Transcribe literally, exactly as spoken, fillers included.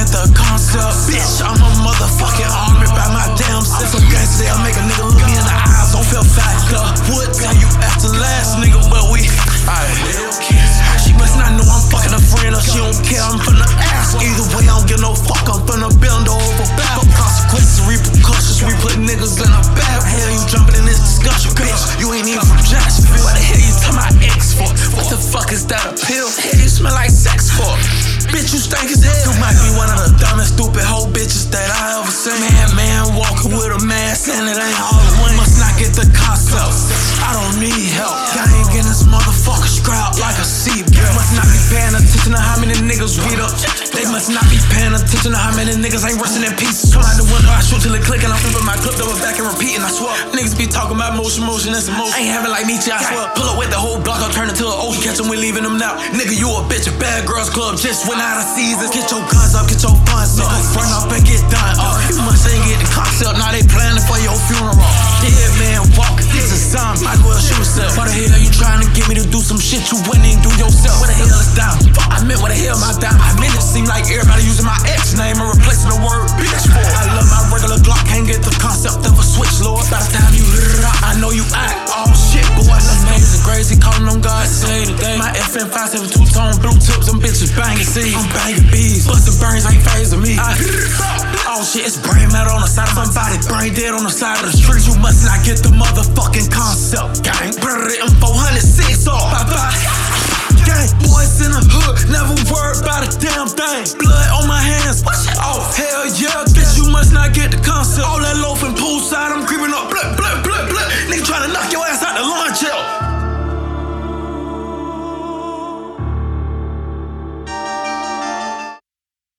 get the concept. Bitch, I'm a motherfucking army by my damn self. So gangsta, I'll make a nigga look me in the eyes, don't feel factor. Would tell you after last nigga, but we, aye. She must not know I'm fucking a friend or she don't care, I'm finna ask. Either way, I don't give no fuck, I'm finna bend over back. Consequences, repercussions, we put niggas in a bag. Hell, you jumping in this discussion, bitch. You ain't even from Jacksonville. What the hell you tell my ex for? What the fuck is that a pill? Hell, you smell like sex for? Bitch, you stank as hell. You might be one of the dumbest, stupid hoe bitches that I ever seen. Man, man, walking with a mask and it ain't all the one. Must not get the concept. I don't need help. I ain't getting this motherfucker scrapped like a seatbelt. Must not be paying attention to how many niggas read up. They must not be paying attention to how many niggas ain't resting in peace. Come out the window, I shoot till it click and I'm flipping my clip, double back and repeating, I swear. Niggas be talking about motion, motion, and some motion. I ain't having like Nietzsche, I swear. Pull up with the whole block, I'll turn it to an ocean. Catch them, we leaving them now. Nigga, you a bitch, a bad girls club just went out of season. Get your guns up, get your funds up. Run up and get done up. You must ain't get the concept, now they planning for your funeral. Dead man walk, this is zombie, might as well shoot yourself. Why the hell you trying to get me to do some shit you wouldn't even do yourself? What the hell is down? I meant what the hell my down? I meant it seem like everybody using my ex name and replacing the word bitch for it. I love my regular Glock, can't get the concept of a switch, Lord. By the time you I know you act all shit, boy. Amazing, crazy, calling them God say today. My F M five seven two tone blue tips, them bitches banging C's. I'm banging B's, bustin' burns ain't phasing me. I, oh shit, it's brain matter on the side of somebody, brain dead on the side of the street. You must not get the motherfucking concept, gang. Brother, I'm four hundred six off. Bye bye. Gang, boys in the hood, never worried about a damn thing. Blood on my hands, oh hell yeah, bitch, you must not get the concept.